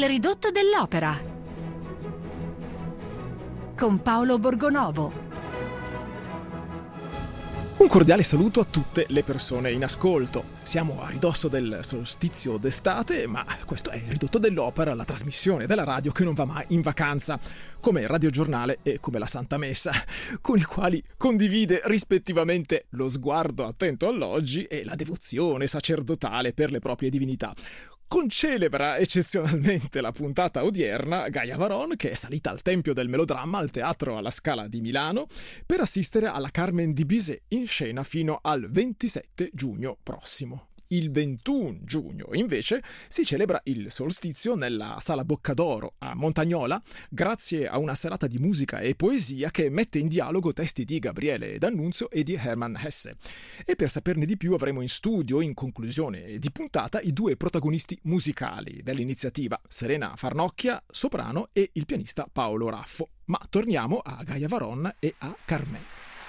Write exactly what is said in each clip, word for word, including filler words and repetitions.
ridotto dell'opera con Paolo Borgonovo. Un cordiale saluto a tutte le persone in ascolto. Siamo a ridosso del solstizio d'estate, ma questo è il Ridotto dell'Opera, la trasmissione della radio che non va mai in vacanza, come il radiogiornale e come la Santa Messa, con i quali condivide rispettivamente lo sguardo attento all'oggi e la devozione sacerdotale per le proprie divinità. Concelebra eccezionalmente la puntata odierna Gaia Varon, che è salita al Tempio del Melodramma al Teatro alla Scala di Milano per assistere alla Carmen di Bizet in scena fino al ventisette giugno prossimo. Il ventuno giugno, invece, si celebra il solstizio nella Sala Boccadoro a Montagnola, grazie a una serata di musica e poesia che mette in dialogo testi di Gabriele D'Annunzio e di Hermann Hesse. E per saperne di più avremo in studio, in conclusione di puntata, i due protagonisti musicali dell'iniziativa, Serena Farnocchia, soprano, e il pianista Paolo Raffo. Ma torniamo a Gaia Varon e a Carmen.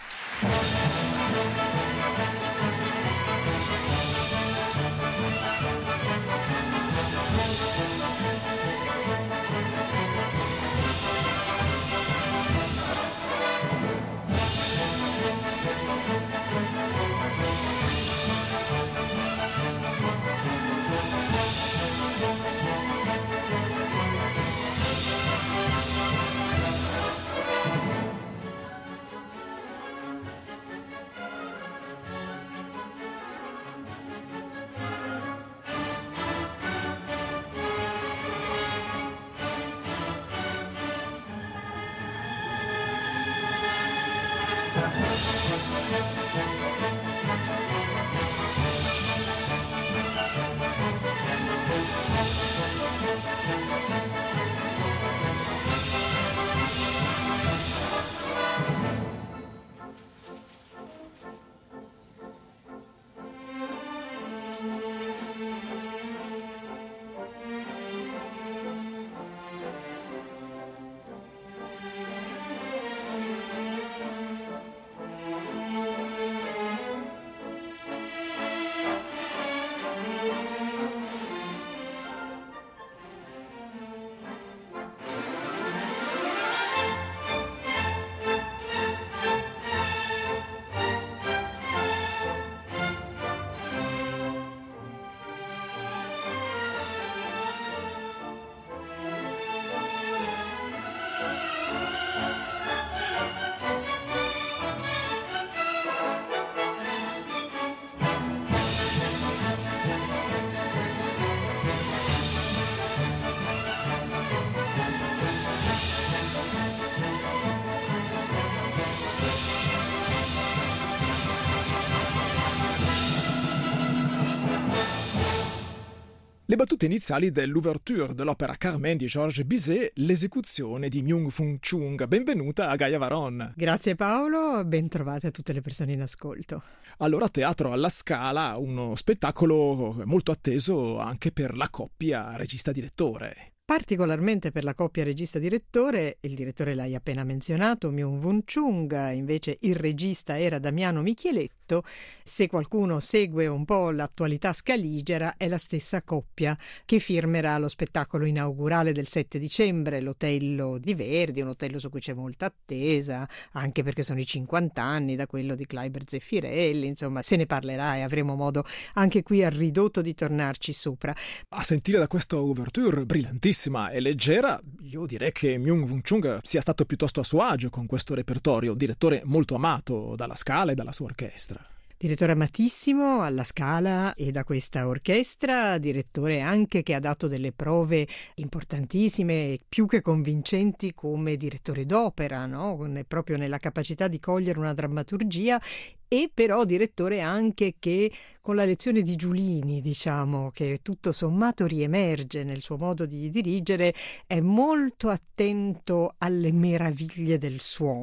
Le battute iniziali dell'ouverture dell'opera Carmen di Georges Bizet, l'esecuzione di Myung-Fun Chung. Benvenuta a Gaia Varon. Grazie Paolo, ben trovate a tutte le persone in ascolto. Allora, Teatro alla Scala, uno spettacolo molto atteso anche per la coppia regista-direttore. Particolarmente per la coppia regista-direttore, il direttore l'hai appena menzionato, Myung-Fun Chung, invece il regista era Damiano Micheletto. Se qualcuno segue un po' l'attualità scaligera, è la stessa coppia che firmerà lo spettacolo inaugurale del sette dicembre, l'Otello di Verdi, un Otello su cui c'è molta attesa, anche perché sono i cinquanta anni da quello di Kleiber Zeffirelli, insomma se ne parlerà e avremo modo anche qui a ridotto di tornarci sopra. A sentire da questa ouverture brillantissima e leggera, io direi che Myung-Fun Chung sia stato piuttosto a suo agio con questo repertorio, direttore molto amato dalla Scala e dalla sua orchestra. Direttore amatissimo alla Scala e da questa orchestra, direttore anche che ha dato delle prove importantissime, più che convincenti come direttore d'opera, no? Proprio nella capacità di cogliere una drammaturgia, e però direttore anche che con la lezione di Giulini, diciamo, che tutto sommato riemerge nel suo modo di dirigere, è molto attento alle meraviglie del suono,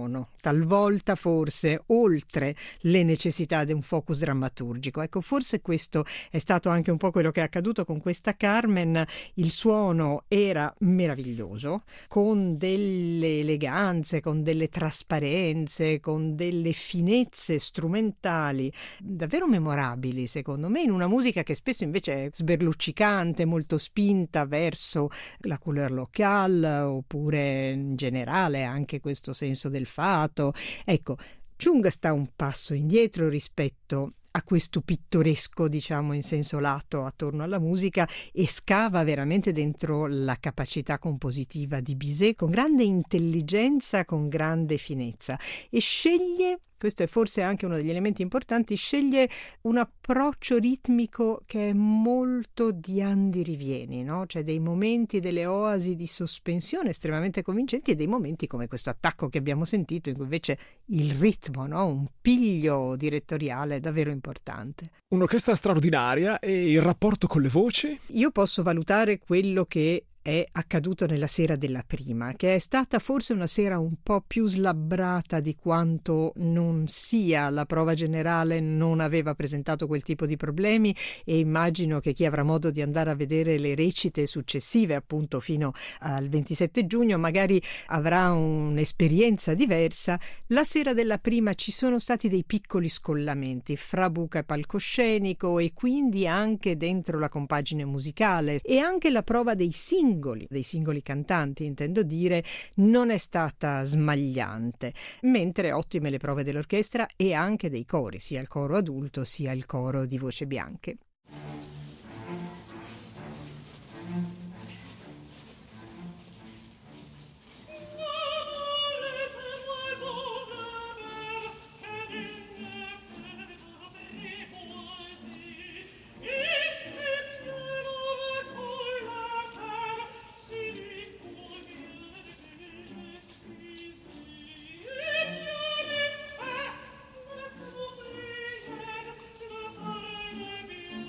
talvolta forse oltre le necessità di un focus drammaturgico. Ecco, forse questo è stato anche un po' quello che è accaduto con questa Carmen. Il suono era meraviglioso, con delle eleganze, con delle trasparenze, con delle finezze strumentali davvero memorabili, secondo me, in una musica che spesso invece è sberluccicante, molto spinta verso la couleur locale, oppure in generale anche questo senso del fato. Ecco, Chung sta un passo indietro rispetto a questo pittoresco, diciamo, in senso lato attorno alla musica, e scava veramente dentro la capacità compositiva di Bizet con grande intelligenza, con grande finezza, e sceglie, questo è forse anche uno degli elementi importanti, sceglie un approccio ritmico che è molto di Andy Rivieni, no? Cioè dei momenti, delle oasi di sospensione estremamente convincenti, e dei momenti come questo attacco che abbiamo sentito, in cui invece il ritmo, no? Un piglio direttoriale davvero importante. Un'orchestra straordinaria, e il rapporto con le voci? Io posso valutare quello che è accaduto nella sera della prima, che è stata forse una sera un po' più slabbrata di quanto non sia. La prova generale non aveva presentato quel tipo di problemi, e immagino che chi avrà modo di andare a vedere le recite successive, appunto fino al ventisette giugno, magari avrà un'esperienza diversa. La sera della prima ci sono stati dei piccoli scollamenti fra buca e palcoscenico, e quindi anche dentro la compagine musicale, e anche la prova dei singoli dei singoli cantanti, intendo dire, non è stata smagliante, mentre ottime le prove dell'orchestra e anche dei cori, sia il coro adulto sia il coro di voci bianche. Bien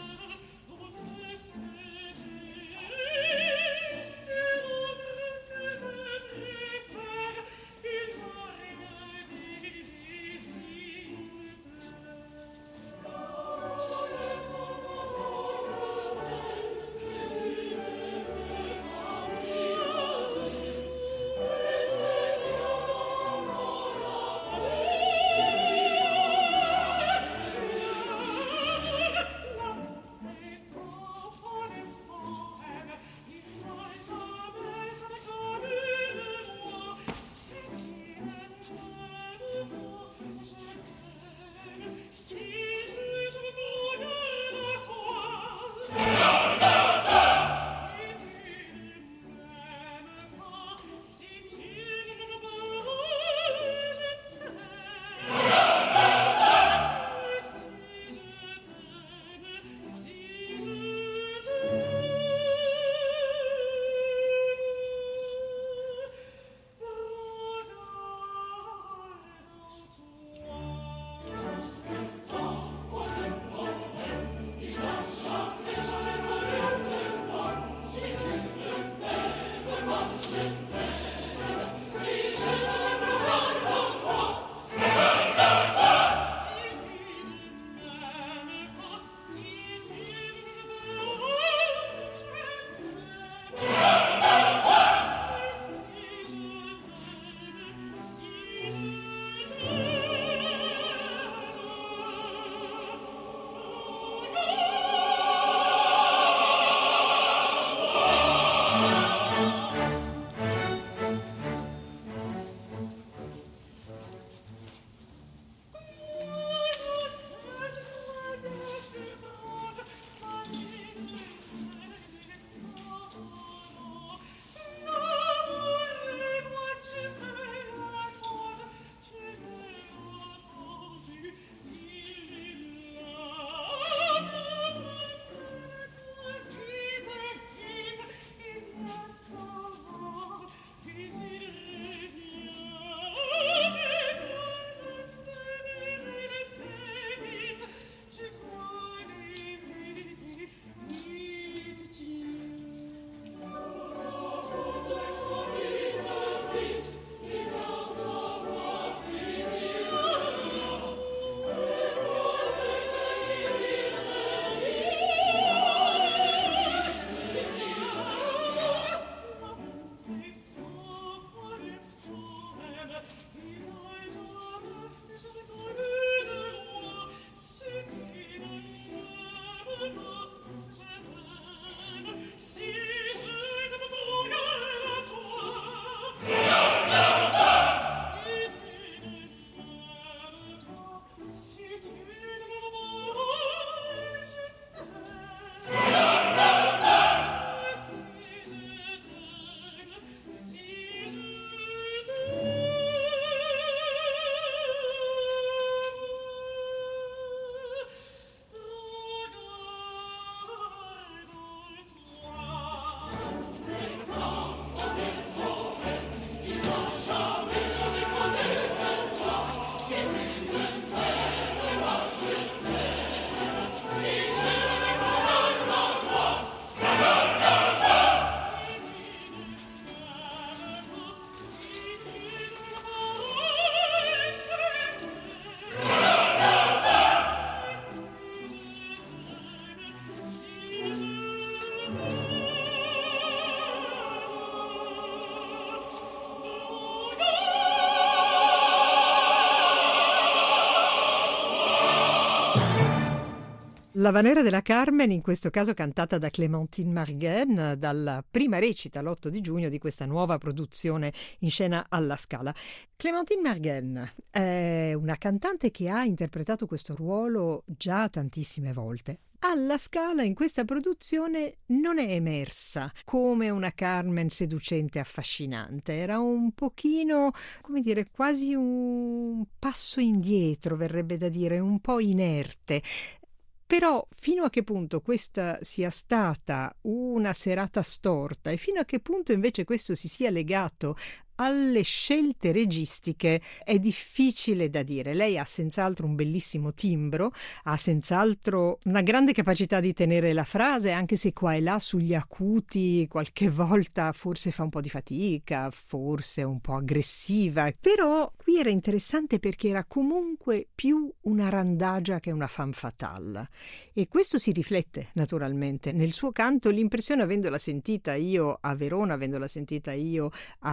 L'Habanera della Carmen, in questo caso cantata da Clémentine Marguén, dalla prima recita l'otto di giugno di questa nuova produzione in scena alla Scala. Clémentine Marguén è una cantante che ha interpretato questo ruolo già tantissime volte. Alla Scala in questa produzione non è emersa come una Carmen seducente e affascinante, era un pochino, come dire, quasi un passo indietro, verrebbe da dire, un po' inerte. Però fino a che punto questa sia stata una serata storta e fino a che punto invece questo si sia legato alle scelte registiche è difficile da dire. Lei ha senz'altro un bellissimo timbro, ha senz'altro una grande capacità di tenere la frase, anche se qua e là sugli acuti qualche volta forse fa un po' di fatica, forse è un po' aggressiva, però qui era interessante perché era comunque più una randagia che una femme fatale, e questo si riflette naturalmente nel suo canto. L'impressione, avendola sentita io a Verona, avendola sentita io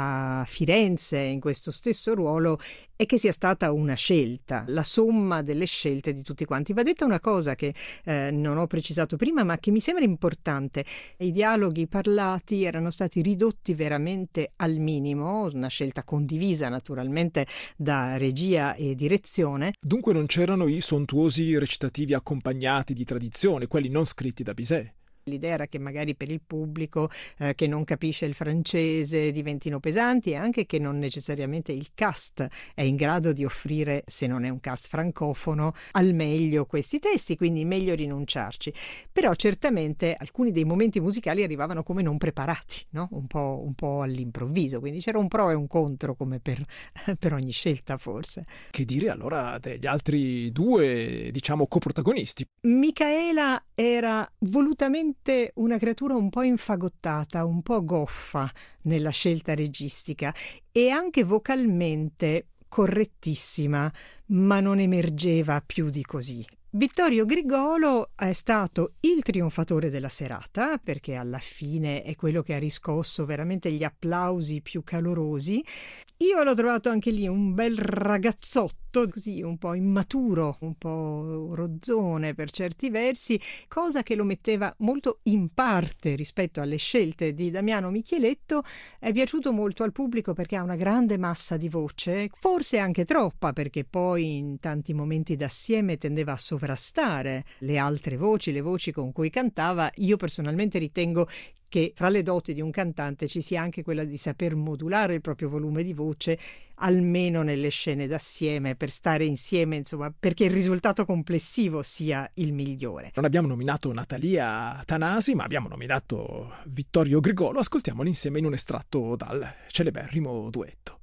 a Firenze in questo stesso ruolo, è che sia stata una scelta, la somma delle scelte di tutti quanti. Va detta una cosa che eh, non ho precisato prima, ma che mi sembra importante: i dialoghi parlati erano stati ridotti veramente al minimo, una scelta condivisa naturalmente da regia e direzione. Dunque non c'erano i sontuosi recitativi accompagnati di tradizione, quelli non scritti da Bizet. L'idea era che magari per il pubblico eh, che non capisce il francese diventino pesanti, e anche che non necessariamente il cast è in grado di offrire, se non è un cast francofono, al meglio questi testi, quindi meglio rinunciarci. Però certamente alcuni dei momenti musicali arrivavano come non preparati, no? un po', un po' all'improvviso, quindi c'era un pro e un contro come per, per ogni scelta forse. Che dire allora degli altri due, diciamo, coprotagonisti? Micaela era volutamente una creatura un po' infagottata, un po' goffa nella scelta registica e anche vocalmente correttissima, ma non emergeva più di così. Vittorio Grigolo è stato il trionfatore della serata, perché alla fine è quello che ha riscosso veramente gli applausi più calorosi. Io l'ho trovato anche lì un bel ragazzotto, così un po' immaturo, un po' rozzone per certi versi, cosa che lo metteva molto in parte rispetto alle scelte di Damiano Micheletto. È piaciuto molto al pubblico perché ha una grande massa di voce, forse anche troppa, perché poi in tanti momenti d'assieme tendeva a sovrastare le altre voci, le voci con cui cantava. Io personalmente ritengo che fra le doti di un cantante ci sia anche quella di saper modulare il proprio volume di voce, almeno nelle scene d'assieme, per stare insieme, insomma, perché il risultato complessivo sia il migliore. Non abbiamo nominato Natalia Tanasi, ma abbiamo nominato Vittorio Grigolo. Ascoltiamoli insieme in un estratto dal celeberrimo duetto.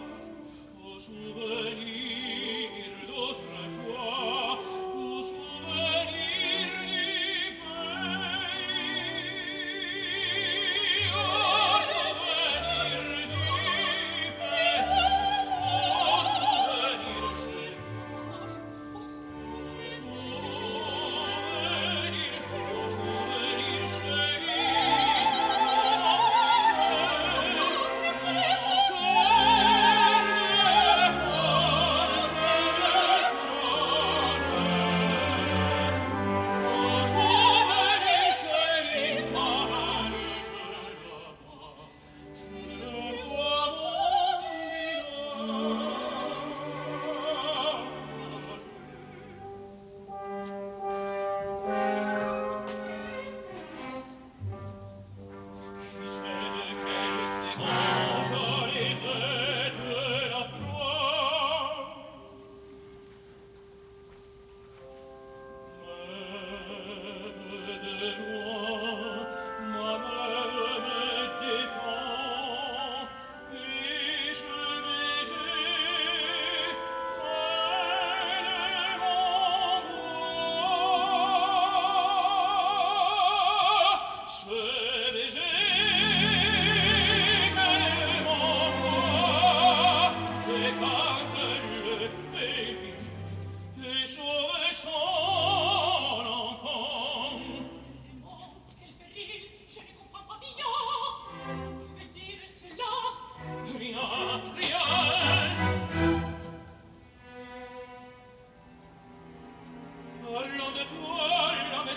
Souvenir d'autrefois, nous souvenir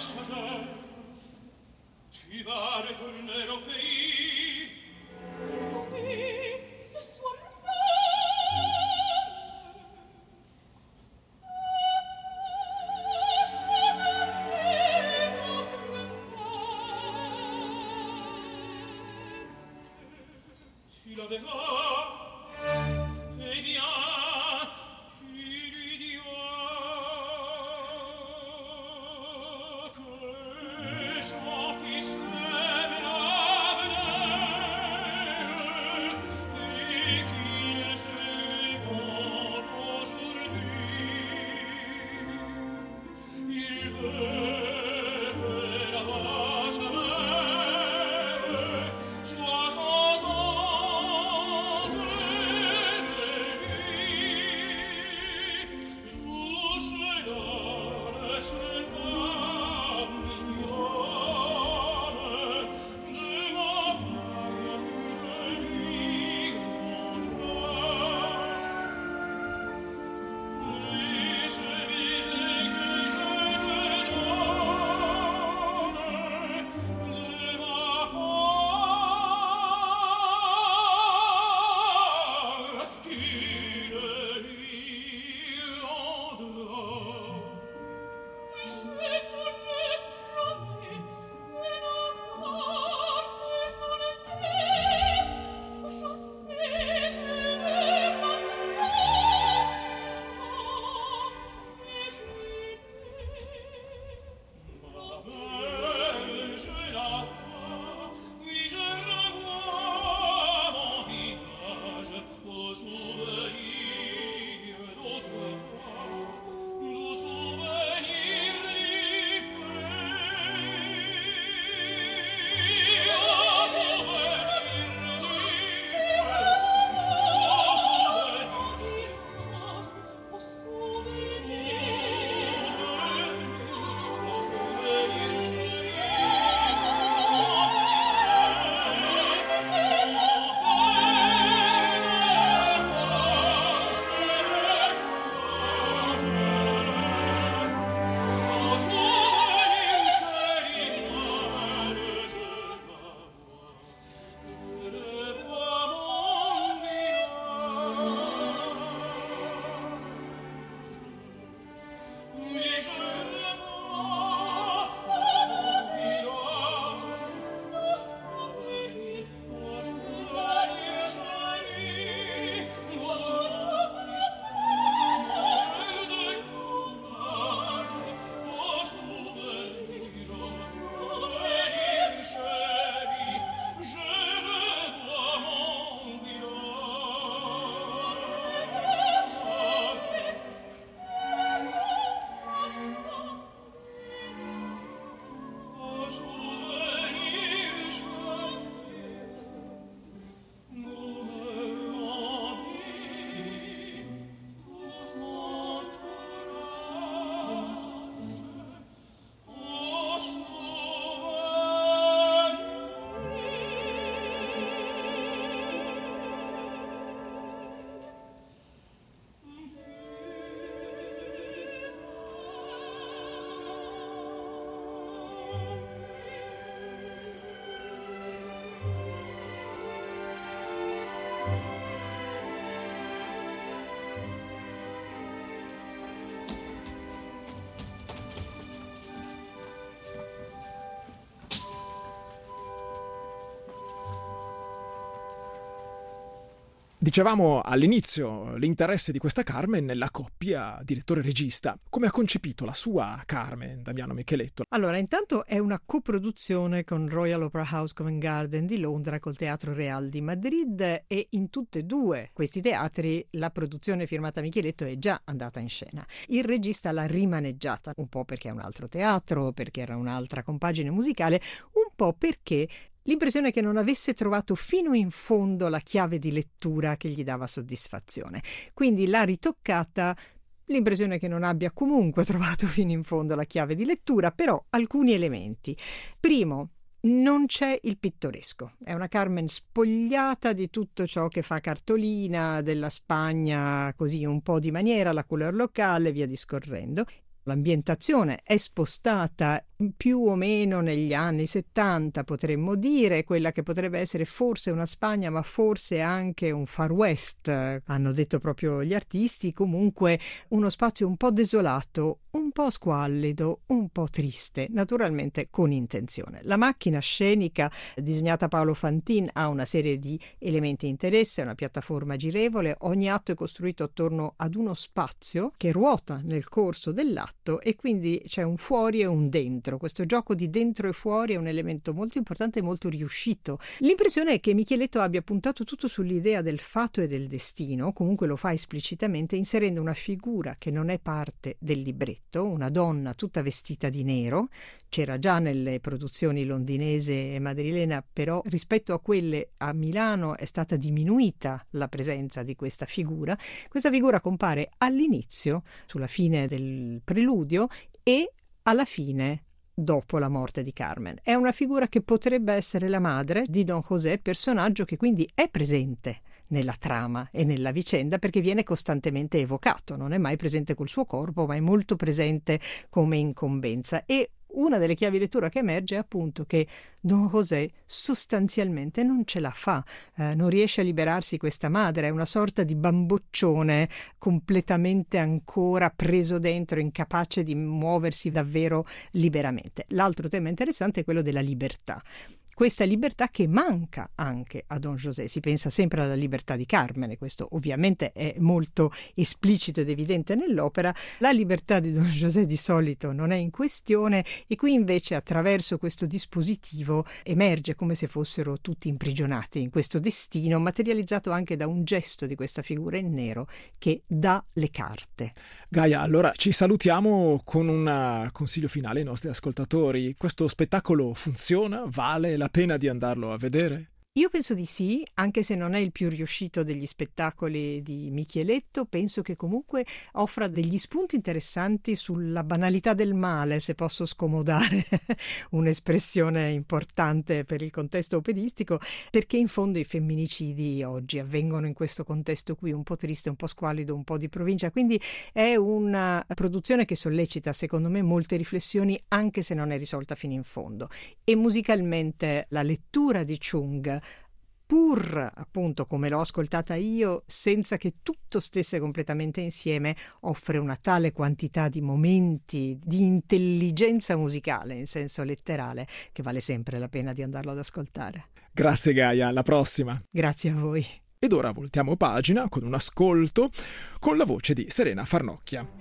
Dicevamo all'inizio l'interesse di questa Carmen nella coppia direttore-regista. Come ha concepito la sua Carmen, Damiano Micheletto? Allora, intanto è una coproduzione con Royal Opera House Covent Garden di Londra col Teatro Real di Madrid, e in tutte e due questi teatri la produzione firmata Micheletto è già andata in scena. Il regista l'ha rimaneggiata, un po' perché è un altro teatro, perché era un'altra compagine musicale, un po' perché l'impressione è che non avesse trovato fino in fondo la chiave di lettura che gli dava soddisfazione. Quindi l'ha ritoccata, l'impressione è che non abbia comunque trovato fino in fondo la chiave di lettura, però alcuni elementi. Primo, non c'è il pittoresco. È una Carmen spogliata di tutto ciò che fa cartolina, della Spagna così un po' di maniera, la couleur locale, via discorrendo. L'ambientazione è spostata più o meno negli anni settanta, potremmo dire, quella che potrebbe essere forse una Spagna, ma forse anche un Far West, hanno detto proprio gli artisti, comunque uno spazio un po' desolato, un po' squallido, un po' triste, naturalmente con intenzione. La macchina scenica disegnata Paolo Fantin ha una serie di elementi di interesse, una piattaforma girevole, ogni atto è costruito attorno ad uno spazio che ruota nel corso dell'atto e quindi c'è un fuori e un dentro. Questo gioco di dentro e fuori è un elemento molto importante e molto riuscito. L'impressione è che Micheletto abbia puntato tutto sull'idea del fato e del destino, comunque lo fa esplicitamente inserendo una figura che non è parte del libretto, una donna tutta vestita di nero. C'era già nelle produzioni londinese e madrilena, però rispetto a quelle a Milano è stata diminuita la presenza di questa figura. Questa figura compare all'inizio, sulla fine del preludio, e alla fine dopo la morte di Carmen. È una figura che potrebbe essere la madre di Don José, personaggio che quindi è presente nella trama e nella vicenda perché viene costantemente evocato, non è mai presente col suo corpo, ma è molto presente come incombenza. E una delle chiavi lettura che emerge è appunto che Don José sostanzialmente non ce la fa, eh, non riesce a liberarsi questa madre, è una sorta di bamboccione completamente ancora preso dentro, incapace di muoversi davvero liberamente. L'altro tema interessante è quello della libertà. Questa libertà che manca anche a Don José. Si pensa sempre alla libertà di Carmen, e questo ovviamente è molto esplicito ed evidente nell'opera. La libertà di Don José di solito non è in questione, e qui invece attraverso questo dispositivo emerge come se fossero tutti imprigionati in questo destino, materializzato anche da un gesto di questa figura in nero che dà le carte. Gaia, allora ci salutiamo con un consiglio finale ai nostri ascoltatori. Questo spettacolo funziona? Vale la pena di andarlo a vedere? Io penso di sì, anche se non è il più riuscito degli spettacoli di Micheletto. Penso che comunque offra degli spunti interessanti sulla banalità del male, se posso scomodare un'espressione importante per il contesto operistico, perché in fondo i femminicidi oggi avvengono in questo contesto qui, un po' triste, un po' squallido, un po' di provincia, quindi è una produzione che sollecita secondo me molte riflessioni, anche se non è risolta fino in fondo. E musicalmente la lettura di Chung, pur appunto come l'ho ascoltata io, senza che tutto stesse completamente insieme, offre una tale quantità di momenti di intelligenza musicale in senso letterale che vale sempre la pena di andarlo ad ascoltare. Grazie Gaia, alla prossima. Grazie a voi. Ed ora voltiamo pagina con un ascolto con la voce di Serena Farnocchia.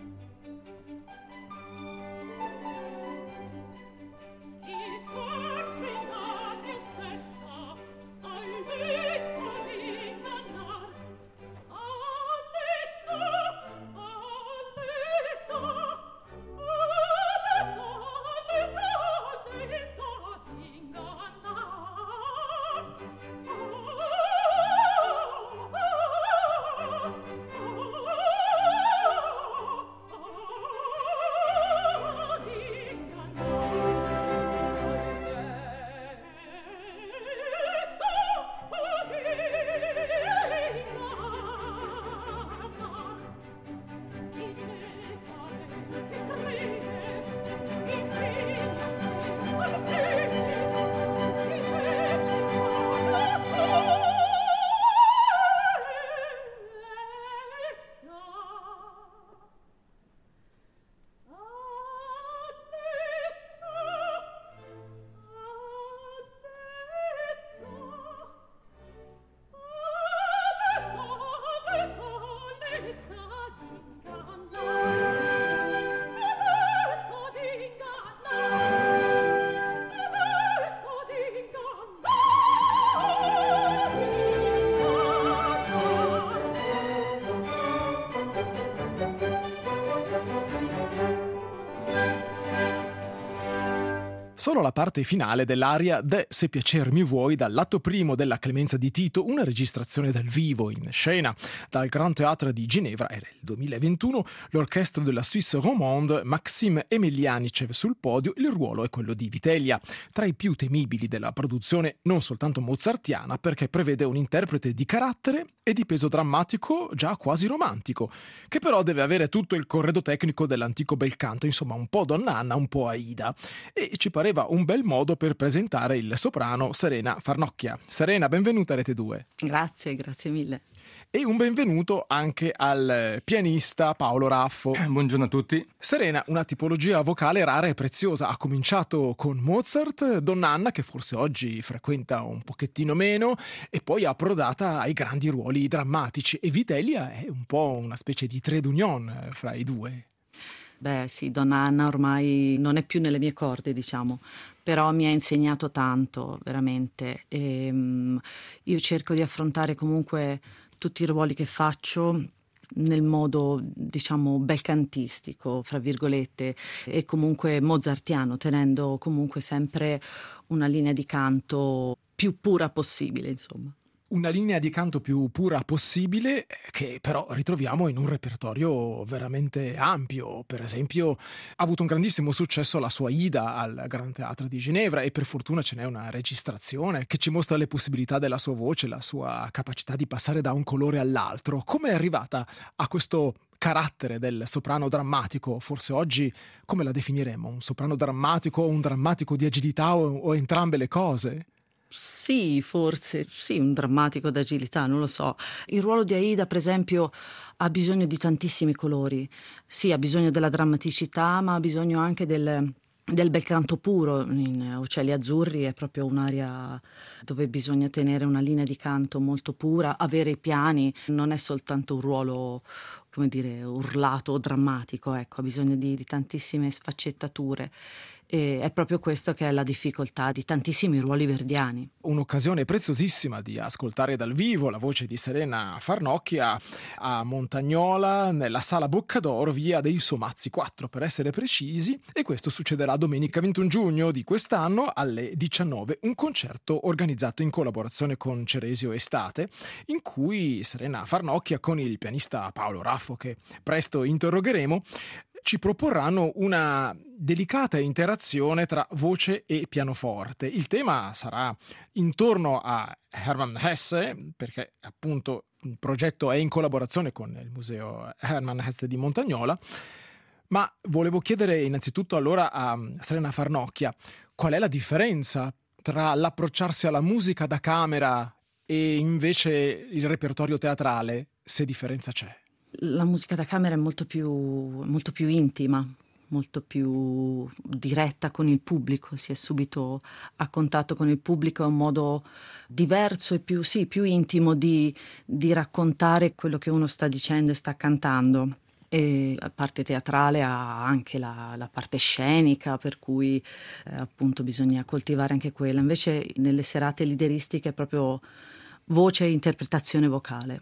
solo la parte finale dell'aria De Se piacer mi vuoi dal lato primo della Clemenza di Tito, una registrazione dal vivo in scena dal Grand Théâtre di Ginevra. Era il duemilaventuno, l'orchestra della Suisse romande, Maxime Emelianicev sul podio, il ruolo è quello di Vitellia, tra i più temibili della produzione non soltanto mozartiana, perché prevede un interprete di carattere e di peso drammatico già quasi romantico, che però deve avere tutto il corredo tecnico dell'antico bel canto, insomma un po' Donna Anna, un po' Aida, e ci pareva un bel modo per presentare il soprano Serena Farnocchia. Serena, benvenuta a Rete due. Grazie, grazie mille. E un benvenuto anche al pianista Paolo Raffo. Buongiorno a tutti. Serena, una tipologia vocale rara e preziosa. Ha cominciato con Mozart, Donna Anna, che forse oggi frequenta un pochettino meno, e poi è approdata ai grandi ruoli drammatici. E Vitellia è un po' una specie di trait d'union fra i due. Beh sì, Donna Anna ormai non è più nelle mie corde, diciamo, però mi ha insegnato tanto, veramente. E, um, io cerco di affrontare comunque tutti i ruoli che faccio nel modo, diciamo, belcantistico, fra virgolette, e comunque mozartiano, tenendo comunque sempre una linea di canto più pura possibile, insomma. Una linea di canto più pura possibile, che però ritroviamo in un repertorio veramente ampio. Per esempio, ha avuto un grandissimo successo la sua Aida al Grand Théâtre di Ginevra, e per fortuna ce n'è una registrazione che ci mostra le possibilità della sua voce, la sua capacità di passare da un colore all'altro. Come è arrivata a questo carattere del soprano drammatico? Forse oggi come la definiremmo? Un soprano drammatico o un drammatico di agilità, o, o entrambe le cose? Sì, forse, sì, un drammatico d'agilità, non lo so. Il ruolo di Aida, per esempio, ha bisogno di tantissimi colori. Sì, ha bisogno della drammaticità, ma ha bisogno anche del, del bel canto puro. In Uccelli Azzurri è proprio un'area dove bisogna tenere una linea di canto molto pura, avere i piani. Non è soltanto un ruolo, come dire, urlato o drammatico, ecco, ha bisogno di, di tantissime sfaccettature. E è proprio questo che è la difficoltà di tantissimi ruoli verdiani. Un'occasione preziosissima di ascoltare dal vivo la voce di Serena Farnocchia a Montagnola, nella Sala Boccadoro, via dei Somazzi quattro per essere precisi, e questo succederà domenica ventuno giugno di quest'anno alle diciannove, un concerto organizzato in collaborazione con Ceresio Estate, in cui Serena Farnocchia con il pianista Paolo Raffo, che presto interrogheremo, ci proporranno una delicata interazione tra voce e pianoforte. Il tema sarà intorno a Hermann Hesse, perché appunto il progetto è in collaborazione con il Museo Hermann Hesse di Montagnola, ma volevo chiedere innanzitutto allora a Serena Farnocchia qual è la differenza tra l'approcciarsi alla musica da camera e invece il repertorio teatrale, se differenza c'è. La musica da camera è molto più, molto più intima, molto più diretta con il pubblico, si è subito a contatto con il pubblico, è un modo diverso e più, sì, più intimo di, di raccontare quello che uno sta dicendo e sta cantando. E la parte teatrale ha anche la, la parte scenica, per cui eh, appunto bisogna coltivare anche quella. Invece nelle serate lideristiche è proprio voce e interpretazione vocale.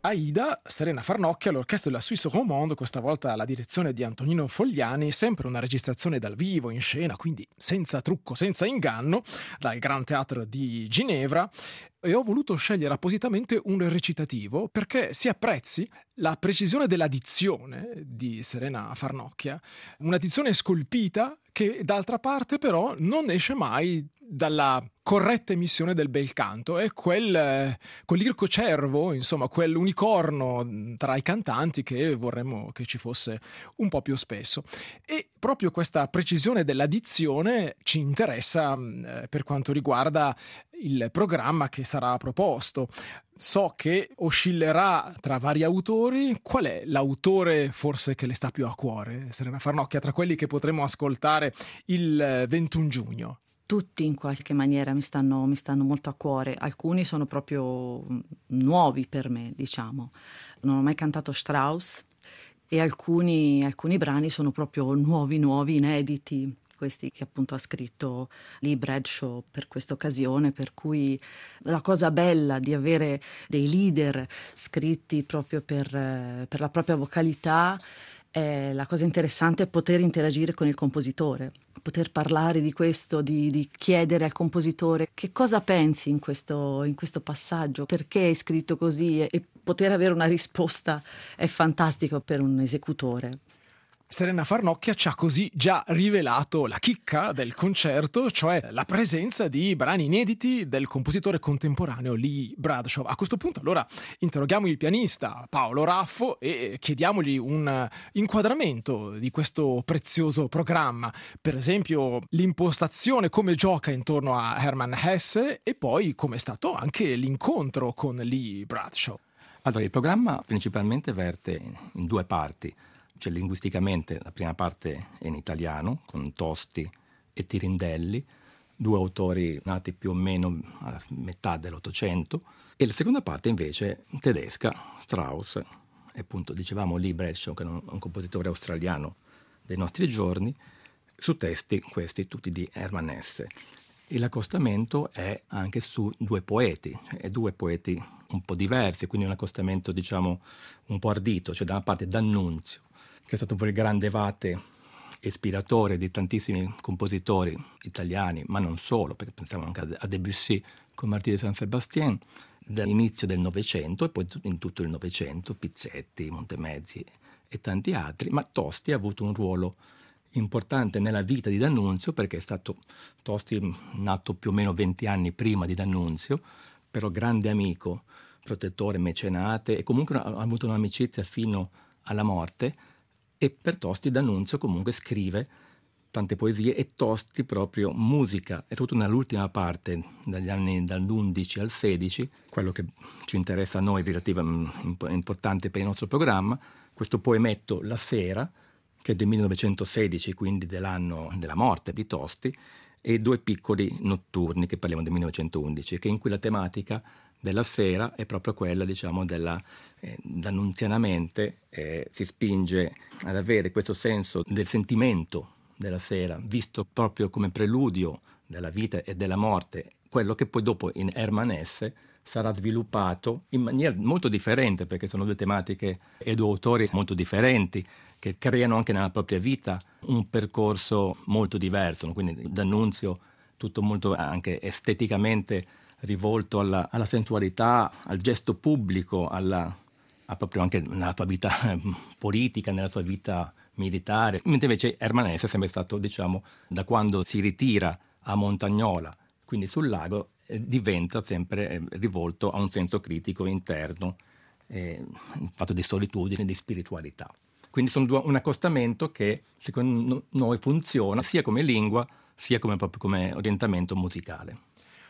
Aida, Serena Farnocchia, l'orchestra della Suisse Romande, questa volta alla direzione di Antonino Fogliani, sempre una registrazione dal vivo, in scena, quindi senza trucco, senza inganno, dal Grand Théâtre di Ginevra. E ho voluto scegliere appositamente un recitativo perché si apprezzi la precisione della dizione di Serena Farnocchia, una dizione scolpita che d'altra parte però non esce mai dalla corretta emissione del bel canto. È quel quell'ircocervo, insomma, quell'unicorno tra i cantanti che vorremmo che ci fosse un po' più spesso. E proprio questa precisione della dizione ci interessa eh, per quanto riguarda il programma che sarà proposto. So che oscillerà tra vari autori. Qual è l'autore forse che le sta più a cuore, Serena Farnocchia, tra quelli che potremo ascoltare il ventuno giugno? Tutti in qualche maniera mi stanno, mi stanno molto a cuore. Alcuni sono proprio nuovi per me, diciamo. Non ho mai cantato Strauss e alcuni, alcuni brani sono proprio nuovi, nuovi, inediti. Questi che appunto ha scritto Lee Bradshaw per questa occasione, per cui la cosa bella di avere dei leader scritti proprio per, per la propria vocalità, è la cosa interessante è poter interagire con il compositore, poter parlare di questo, di, di chiedere al compositore che cosa pensi in questo, in questo passaggio, perché hai scritto così, e, e poter avere una risposta è fantastico per un esecutore. Serena Farnocchia ci ha così già rivelato la chicca del concerto, cioè la presenza di brani inediti del compositore contemporaneo Lee Bradshaw. A questo punto allora interroghiamo il pianista Paolo Raffo e chiediamogli un inquadramento di questo prezioso programma, per esempio l'impostazione, come gioca intorno a Hermann Hesse e poi come è stato anche l'incontro con Lee Bradshaw. Allora, il programma principalmente verte in due parti. Cioè, linguisticamente la prima parte è in italiano, con Tosti e Tirindelli, due autori nati più o meno alla metà dell'Ottocento, e la seconda parte invece tedesca, Strauss, e appunto dicevamo Lee Bradshaw, che è un, un compositore australiano dei nostri giorni, su testi questi tutti di Hermann Hesse. E l'accostamento è anche su due poeti, cioè due poeti un po' diversi, quindi un accostamento diciamo un po' ardito, cioè da una parte D'Annunzio, che è stato poi il grande vate ispiratore di tantissimi compositori italiani, ma non solo, perché pensiamo anche a Debussy con Martire San Sébastien, dall'inizio del Novecento e poi in tutto il Novecento, Pizzetti, Montemezzi e tanti altri, ma Tosti ha avuto un ruolo importante nella vita di D'Annunzio, perché è stato Tosti nato più o meno venti anni prima di D'Annunzio, però grande amico, protettore, mecenate, e comunque ha avuto un'amicizia fino alla morte. E per Tosti D'Annunzio comunque scrive tante poesie e Tosti proprio musica, e soprattutto nell'ultima parte, dagli anni dall'undici al sedici, quello che ci interessa a noi, relativamente importante per il nostro programma, questo poemetto La Sera, che è del millenovecentosedici, quindi dell'anno della morte di Tosti, e due piccoli notturni che parliamo del millenovecentoundici, che in cui la tematica della sera è proprio quella, diciamo, della eh, d'annunzianamente eh, si spinge ad avere questo senso del sentimento della sera, visto proprio come preludio della vita e della morte, quello che poi dopo in Hermann Hesse sarà sviluppato in maniera molto differente, perché sono due tematiche e due autori molto differenti, che creano anche nella propria vita un percorso molto diverso. Quindi D'Annunzio tutto molto anche esteticamente rivolto alla, alla sensualità, al gesto pubblico, alla, a proprio anche nella tua vita politica, nella tua vita militare, mentre invece Hermann Hesse è sempre stato, diciamo, da quando si ritira a Montagnola, quindi sul lago, eh, diventa sempre eh, rivolto a un senso critico interno, eh, fatto di solitudine e di spiritualità. Quindi sono due, un accostamento che secondo noi funziona sia come lingua sia come, proprio come orientamento musicale.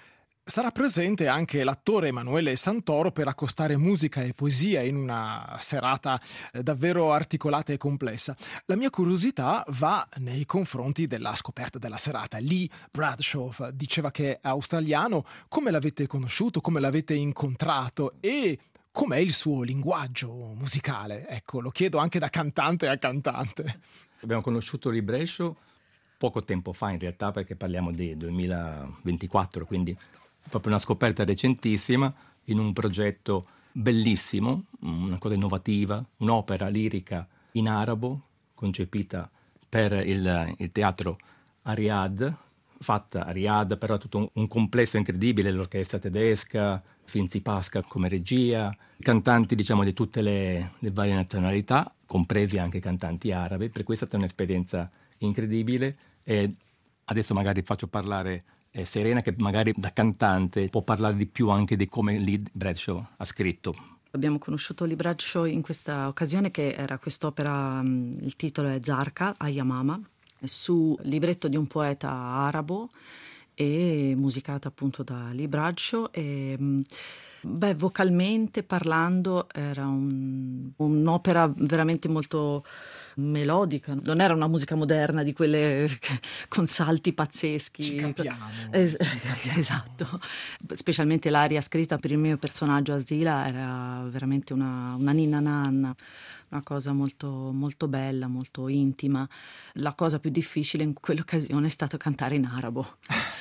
Sarà presente anche l'attore Emanuele Santoro per accostare musica e poesia in una serata davvero articolata e complessa. La mia curiosità va nei confronti della scoperta della serata. Lee Bradshaw diceva che è australiano. Come l'avete conosciuto? Come l'avete incontrato? E com'è il suo linguaggio musicale? Ecco, lo chiedo anche da cantante a cantante. Abbiamo conosciuto Lee Bradshaw poco tempo fa in realtà, perché parliamo di duemilaventiquattro, quindi proprio una scoperta recentissima in un progetto bellissimo, una cosa innovativa, un'opera lirica in arabo concepita per il, il teatro a Riyadh, fatta a Riyadh, però tutto un, un complesso incredibile, l'orchestra tedesca, Finzi Pasca come regia, cantanti diciamo di tutte le, le varie nazionalità, compresi anche cantanti arabi, per cui è stata un'esperienza incredibile. E adesso magari faccio parlare eh, Serena, che magari da cantante può parlare di più anche di come Lee Bradshaw ha scritto. Abbiamo conosciuto Lee Bradshaw in questa occasione, che era quest'opera, il titolo è Zarqa, Ayamama, su libretto di un poeta arabo e musicata appunto da Lee Bradshaw. E, beh, vocalmente parlando era un, un'opera veramente molto melodica, non era una musica moderna di quelle con salti pazzeschi. Ci capiamo, es- ci capiamo. Esatto, specialmente l'aria scritta per il mio personaggio Asila era veramente una, una ninna nanna, una cosa molto, molto bella, molto intima. La cosa più difficile in quell'occasione è stato cantare in arabo.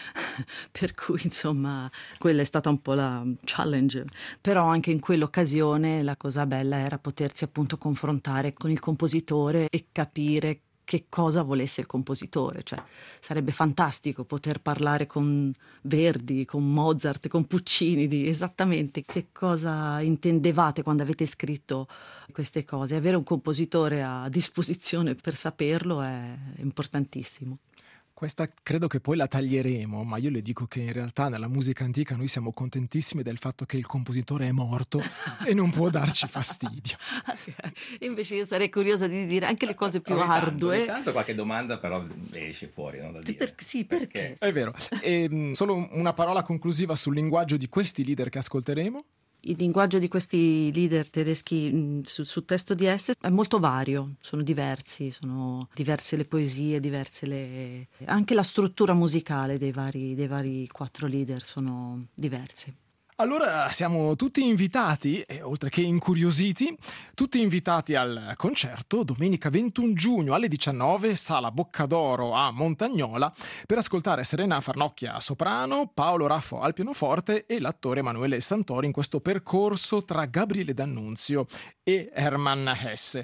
Per cui insomma quella è stata un po' la challenge, però anche in quell'occasione la cosa bella era potersi appunto confrontare con il compositore e capire che cosa volesse il compositore. Cioè sarebbe fantastico poter parlare con Verdi, con Mozart, con Puccini di esattamente che cosa intendevate quando avete scritto queste cose. Avere un compositore a disposizione per saperlo è importantissimo. Questa credo che poi la taglieremo, ma io le dico che in realtà nella musica antica noi siamo contentissimi del fatto che il compositore è morto e non può darci fastidio. Invece io sarei curiosa di dire anche le cose più ogni tanto, ardue. Ogni tanto qualche domanda però esce fuori, no, da dire. Per, sì, perché? perché? È vero. E, solo una parola conclusiva sul linguaggio di questi leader che ascolteremo. Il linguaggio di questi leader tedeschi mh, su, su testo di esse è molto vario, sono diversi, sono diverse le poesie, diverse le... anche la struttura musicale dei vari, dei vari quattro leader sono diverse. Allora siamo tutti invitati, e oltre che incuriositi, tutti invitati al concerto domenica ventuno giugno alle diciannove, Sala Boccadoro a Montagnola, per ascoltare Serena Farnocchia soprano, Paolo Raffo al pianoforte e l'attore Emanuele Santori in questo percorso tra Gabriele D'Annunzio e Hermann Hesse.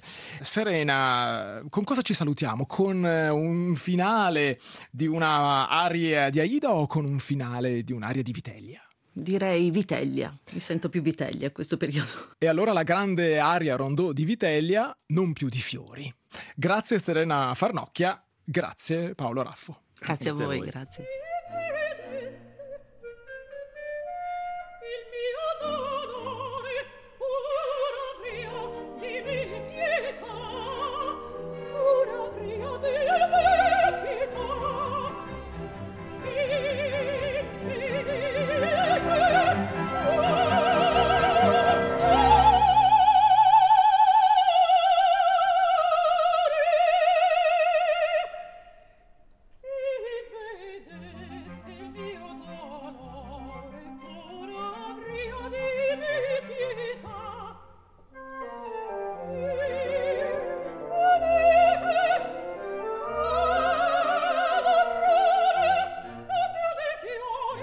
Serena, con cosa ci salutiamo? Con un finale di una aria di Aida o con un finale di un'aria di Vitellia? Direi Vitellia, mi sento più Vitellia a questo periodo. E allora la grande aria rondò di Vitellia, non più di fiori. Grazie Serena Farnocchia, grazie Paolo Raffo. Grazie a voi, grazie.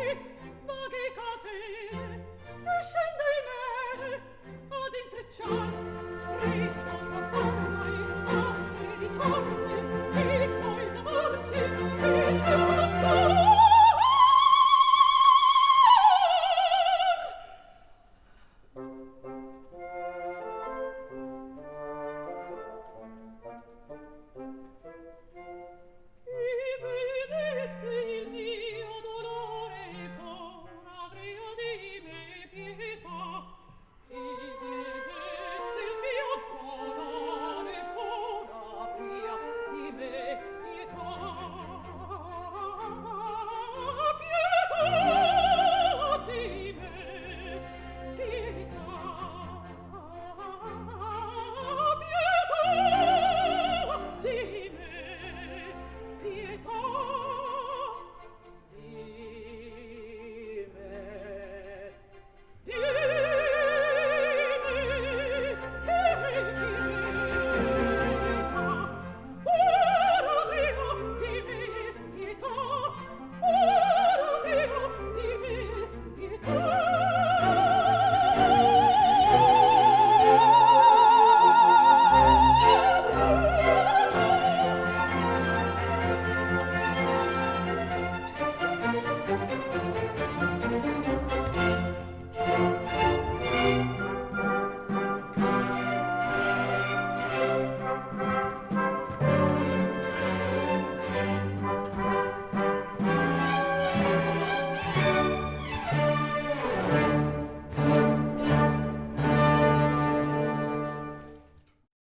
Scende in me ad intrecciare